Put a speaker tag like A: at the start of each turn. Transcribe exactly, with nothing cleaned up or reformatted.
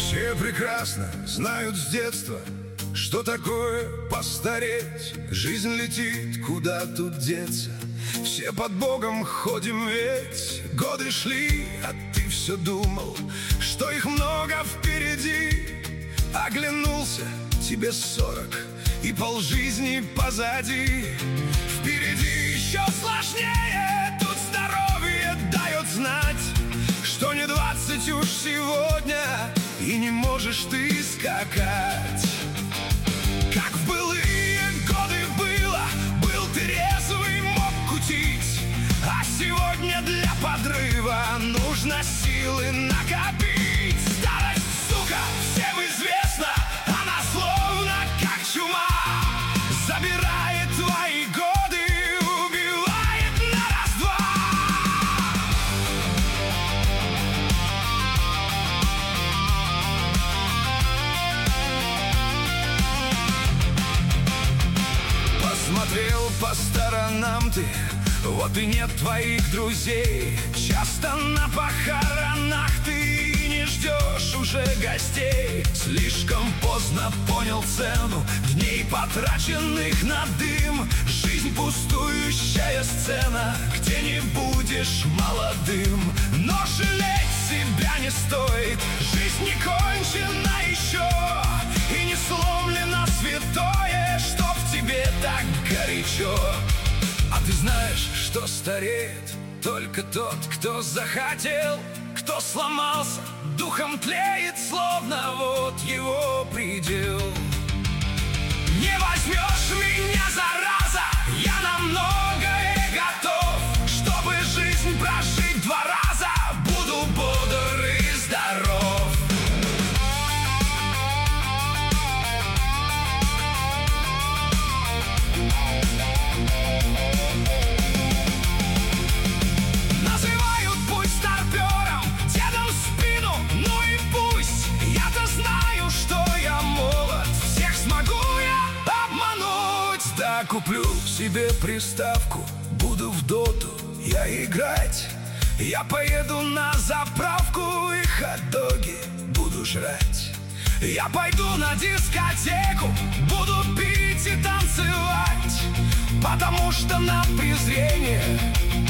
A: Все прекрасно знают с детства, что такое постареть. Жизнь летит, куда тут деться. Все под Богом ходим ведь. Годы шли, а ты все думал, что их много впереди. Оглянулся, тебе сорок, и полжизни позади. Впереди еще сложнее, тут здоровье дает знать, что не двадцать уж сегодня, и не можешь ты скакать. Как в былые годы было, был ты резвый, мог кутить, а сегодня для подрыва нужно силы накопить. Старость, сука, всем известно, она словно как чума, забирает твои годы, убивает на раз-два. Посмотрел по сторонам ты, вот и нет твоих друзей. Часто на похоронах ты не ждешь уже гостей. Слишком поздно понял цену дней, потраченных на дым. Жизнь пустующая сцена, где не будешь молодым. Но жалеть себя не стоит, жизнь не кончена еще, и не сломлено святое, что в тебе так горячо. А ты знаешь, что стареет только тот, кто захотел, кто сломался, духом тлеет, словно вот его предел. Не возьмешь меня, зараза, я на многое готов, чтобы жизнь прожить два раза, буду бодр и здоров. Называют путь старпером, дедом в спину, ну и пусть. Я-то знаю, что я молод, всех смогу я обмануть. Да, куплю себе приставку, буду в доту я играть. Я поеду на заправку и хот-доги буду жрать. Я пойду на дискотеку, буду пить и танцевать, потому что на презрение